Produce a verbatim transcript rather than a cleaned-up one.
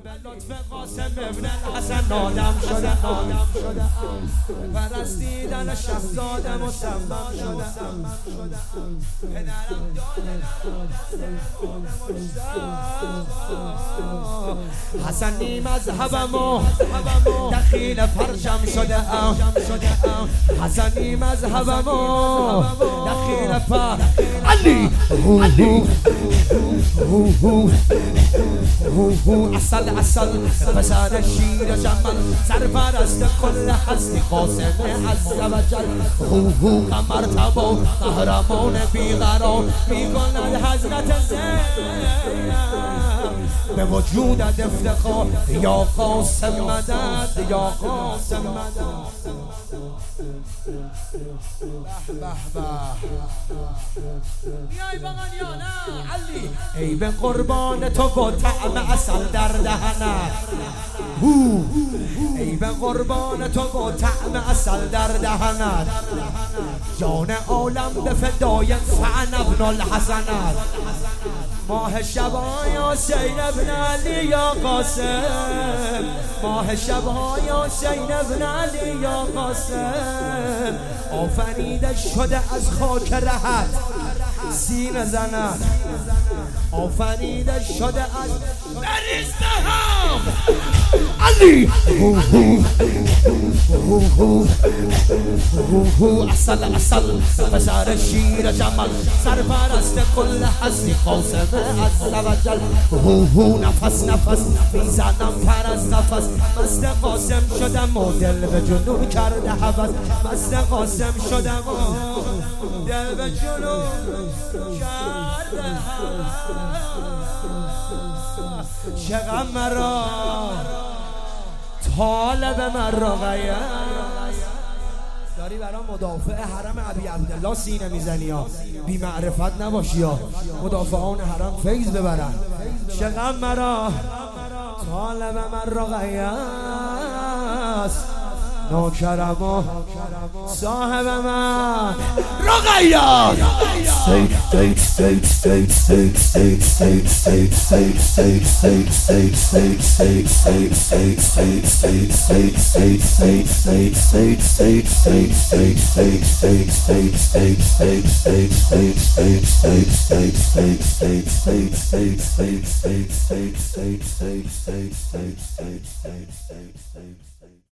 به لطف قاسم ابن الحسن آدم شده آدم شده پرستیدن شهزاده مصمم شده پدرم داده حسنی مذهبم و دخیل پرچم شده حسنی مذهبم و دخیل پر علی اصل اصل پسر شیر جمل سرپرست کل هستی قاسم عز و جل قمر تبا قهرمان بیقرار میکند حضرت زینب به وجودت افتخار یا قاسم مدد یا قاسم مدد به به بیای بغن نه علی ای به قربان تو با طعم عسل در دهنت ای به قربان تو با طعم عسل در دهنت جان عالم به فدای فعن ابن الحسنت ماه شبای حسین ابن علی یا قاسم ماه شبای حسین ابن علی یا قاسم آفریده شده از خاک رهت سینه زند آفریده شده از بریستهم علی اصل اصل پسر شیر جمل سرپرست کل هستی قاسم عز و جل نفس نفس میزنم پر از نفس مست قاسم شدم و دل به جنون کرده هوس مست قاسم شدم و دل به جنون کرده هوس چقدر مرا طالب مرا غیاس داری برای مدافع حرم ابی عبدالله سینه میزنی ها بی معرفت نباشی ها مدافعان حرم فیض ببرن چقدر مرا طالب مرا غیاس نوکرم و صاحب من رقیه Stay,